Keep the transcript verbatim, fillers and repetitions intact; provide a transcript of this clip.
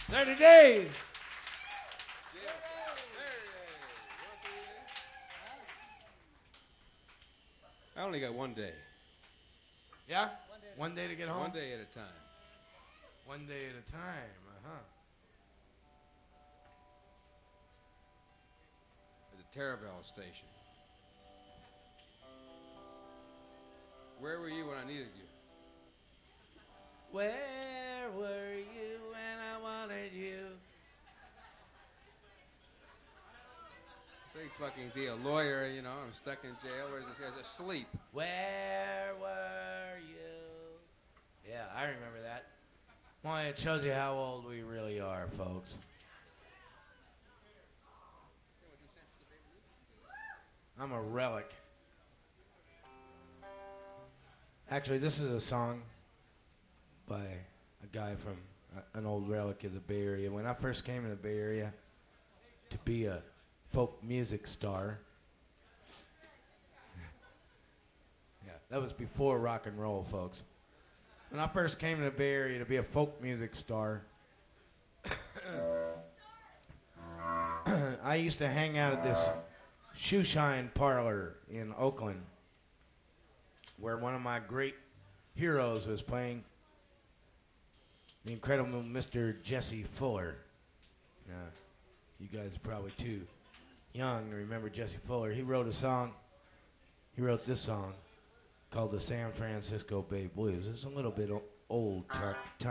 thirty days. I only got one day. Yeah? One day to get home? One day at a time. One day at a time, uh-huh. At the Terraville station. Where were you when I needed you? Where were you when I wanted you? Big fucking deal. Lawyer, you know, I'm stuck in jail. Where's this guy's asleep? Where were you? Yeah, I remember that. Well, it shows you how old we really are, folks. I'm a relic. Actually, this is a song by a guy from a, an old relic of the Bay Area. When I first came to the Bay Area to be a folk music star, yeah, that was before rock and roll, folks. When I first came to the Bay Area to be a folk music star, I used to hang out at this shoe shine parlor in Oakland, where one of my great heroes was playing, the incredible Mister Jesse Fuller. Now, you guys are probably too young to remember Jesse Fuller. He wrote a song, he wrote this song called the San Francisco Bay Blues. It's a little bit o- old, t-